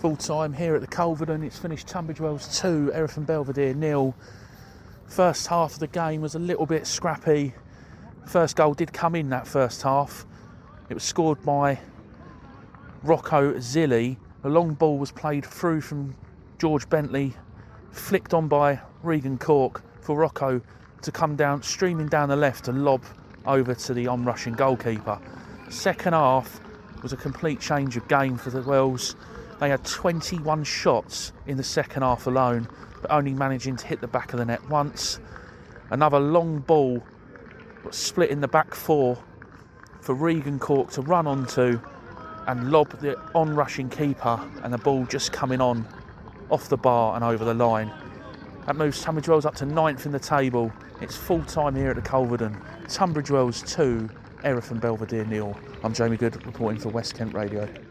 Full time here at the Culverden. It's finished Tunbridge Wells 2, Erithon Belvedere 0. First half of the game was a little bit scrappy. First goal did come in that first half. It was scored by Rocco Zilli. The long ball was played through from George Bentley, flicked on by Regan Cork for Rocco to come down, streaming down the left and lob over to the on-rushing goalkeeper. Second half was a complete change of game for the Wells. They had 21 shots in the second half alone, but only managing to hit the back of the net once. Another long ball was split in the back four for Regan Cork to run onto and lob the on-rushing keeper, and the ball just coming on off the bar and over the line. That moves Tunbridge Wells up to 9th in the table. It's full time here at the Culverden. Tunbridge Wells 2, Erithon Belvedere 0. I'm Jamie Good reporting for West Kent Radio.